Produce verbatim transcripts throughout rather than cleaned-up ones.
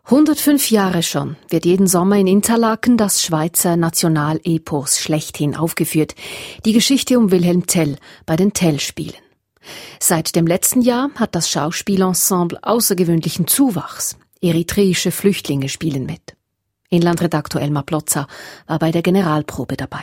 hundertfünf Jahre schon wird jeden Sommer in Interlaken das Schweizer Nationalepos schlechthin aufgeführt, die Geschichte um Wilhelm Tell bei den Tell-Spielen. Seit dem letzten Jahr hat das Schauspielensemble außergewöhnlichen Zuwachs. Eritreische Flüchtlinge spielen mit. Inlandredaktor Elmar Plotzer war bei der Generalprobe dabei.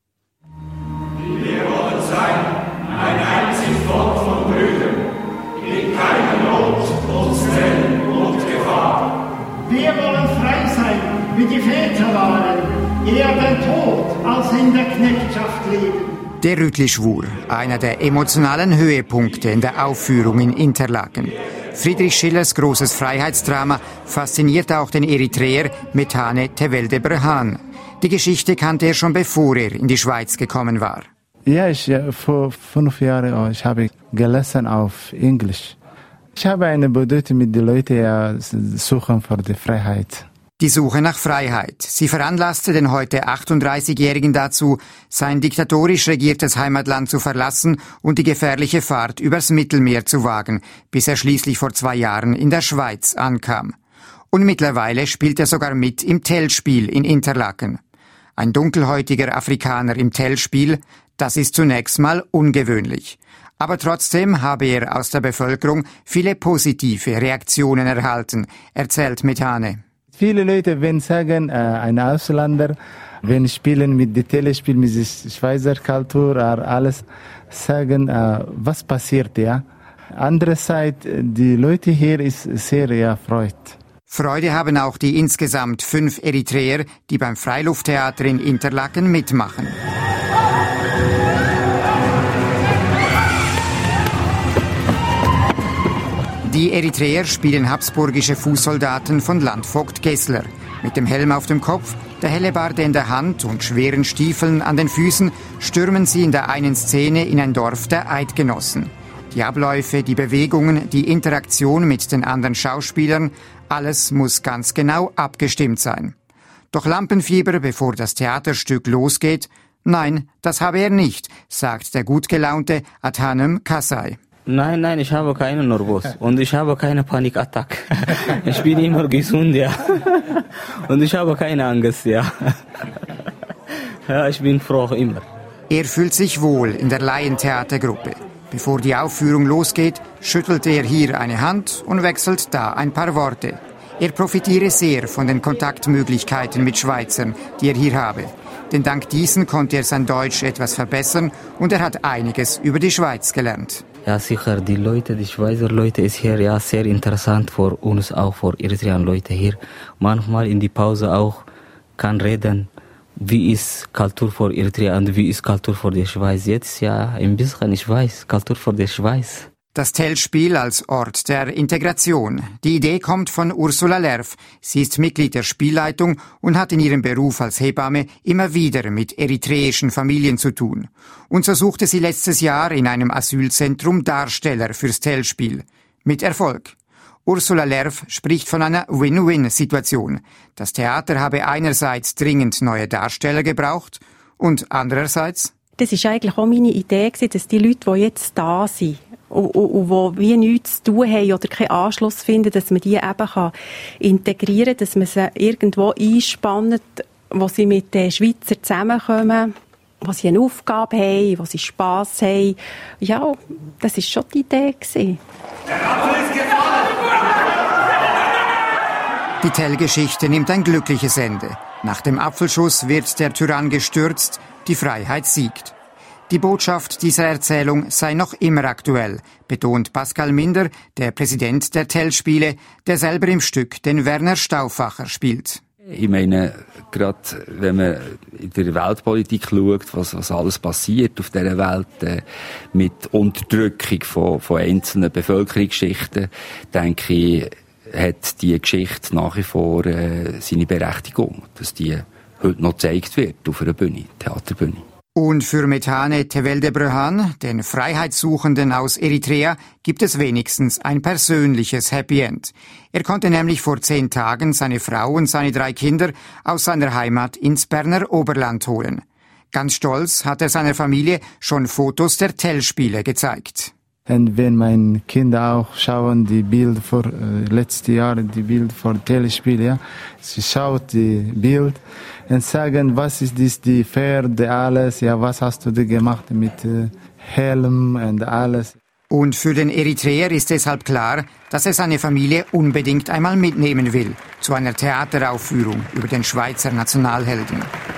Wir wollen sein, ein einziges Volk von Brüdern, in keiner Not, uns Tell und Gefahr. Wir wollen frei sein, wie die Väter waren, eher den Tod als in der Knechtschaft leben. Der Rütli-Schwur, einer der emotionalen Höhepunkte in der Aufführung in Interlaken. Friedrich Schillers großes Freiheitsdrama fasziniert auch den Eritreer Methane Tewelde Berhane. Die Geschichte kannte er schon bevor er in die Schweiz gekommen war. Ja, ich, vor fünf Jahren ich habe gelesen auf Englisch. Ich habe eine Bedeutung mit den Leuten, die suchen für die Freiheit. Die Suche nach Freiheit. Sie veranlasste den heute achtunddreißigjährigen dazu, sein diktatorisch regiertes Heimatland zu verlassen und die gefährliche Fahrt übers Mittelmeer zu wagen, bis er schließlich vor zwei Jahren in der Schweiz ankam. Und mittlerweile spielt er sogar mit im Tell-Spiel in Interlaken. Ein dunkelhäutiger Afrikaner im Tell-Spiel, das ist zunächst mal ungewöhnlich. Aber trotzdem habe er aus der Bevölkerung viele positive Reaktionen erhalten, erzählt Methane. Viele Leute, wenn sagen, äh, ein Ausländer, wenn spielen mit dem Telespiel, mit der Schweizer Kultur, alles sagen, äh, was passiert, ja. Andererseits, die Leute hier ist sehr ja, freut. Freude haben auch die insgesamt fünf Eritreer, die beim Freilufttheater in Interlaken mitmachen. Die Eritreer spielen habsburgische Fußsoldaten von Landvogt Gessler. Mit dem Helm auf dem Kopf, der Hellebarde in der Hand und schweren Stiefeln an den Füßen stürmen sie in der einen Szene in ein Dorf der Eidgenossen. Die Abläufe, die Bewegungen, die Interaktion mit den anderen Schauspielern, alles muss ganz genau abgestimmt sein. Doch Lampenfieber, bevor das Theaterstück losgeht? Nein, das habe er nicht, sagt der gut gelaunte Adhanom Kasai. Nein, nein, ich habe keine Nervos und ich habe keine Panikattacke. Ich bin immer gesund, ja. Und ich habe keine Angst, ja. Ja, ich bin froh immer. Er fühlt sich wohl in der Laientheatergruppe. Bevor die Aufführung losgeht, schüttelt er hier eine Hand und wechselt da ein paar Worte. Er profitiere sehr von den Kontaktmöglichkeiten mit Schweizern, die er hier habe. Denn dank diesen konnte er sein Deutsch etwas verbessern und er hat einiges über die Schweiz gelernt. Ja, sicher, die Leute, die Schweizer Leute ist hier ja sehr interessant für uns, auch für Eritrean Leute hier. Manchmal in die Pause auch kann reden, wie ist Kultur für Eritrea und wie ist Kultur für die Schweiz. Jetzt ja ein bisschen, ich weiß, Kultur für die Schweiz. Das Tell-Spiel als Ort der Integration. Die Idee kommt von Ursula Lerf. Sie ist Mitglied der Spielleitung und hat in ihrem Beruf als Hebamme immer wieder mit eritreischen Familien zu tun. Und so suchte sie letztes Jahr in einem Asylzentrum Darsteller fürs Tell-Spiel. Mit Erfolg. Ursula Lerf spricht von einer Win-Win-Situation. Das Theater habe einerseits dringend neue Darsteller gebraucht und andererseits... Das war eigentlich auch meine Idee, dass die Leute, die jetzt da sind, und, und, und die wie nichts zu tun haben oder keinen Anschluss finden, dass man die eben kann integrieren kann, dass man sie irgendwo einspannt, wo sie mit den Schweizern zusammenkommen, wo sie eine Aufgabe haben, wo sie Spass haben. Ja, das war schon die Idee. Der Apfel ist gefallen! Die Tell-Geschichte nimmt ein glückliches Ende. Nach dem Apfelschuss wird der Tyrann gestürzt, die Freiheit siegt. Die Botschaft dieser Erzählung sei noch immer aktuell, betont Pascal Minder, der Präsident der Tell-Spiele, der selber im Stück den Werner Stauffacher spielt. Ich meine, gerade wenn man in der Weltpolitik schaut, was, was alles passiert auf dieser Welt, äh, mit Unterdrückung von, von einzelnen Bevölkerungsschichten, denke ich, hat die Geschichte nach wie vor äh, seine Berechtigung, dass die heute noch gezeigt wird auf einer Bühne, Theaterbühne. Und für Methane Tewelde Berhane, den Freiheitssuchenden aus Eritrea, gibt es wenigstens ein persönliches Happy End. Er konnte nämlich vor zehn Tagen seine Frau und seine drei Kinder aus seiner Heimat ins Berner Oberland holen. Ganz stolz hat er seiner Familie schon Fotos der Tell-Spiele gezeigt. Und wenn meine Kinder auch schauen die Bilder vor äh, letzten Jahren, die Bilder vor Telespiel, ja, sie schaut die Bild und sagen, was ist das, die Pferde, alles, ja, was hast du da gemacht mit äh, Helm und alles. Und für den Eritreer ist deshalb klar, dass er seine Familie unbedingt einmal mitnehmen will zu einer Theateraufführung über den Schweizer Nationalhelden.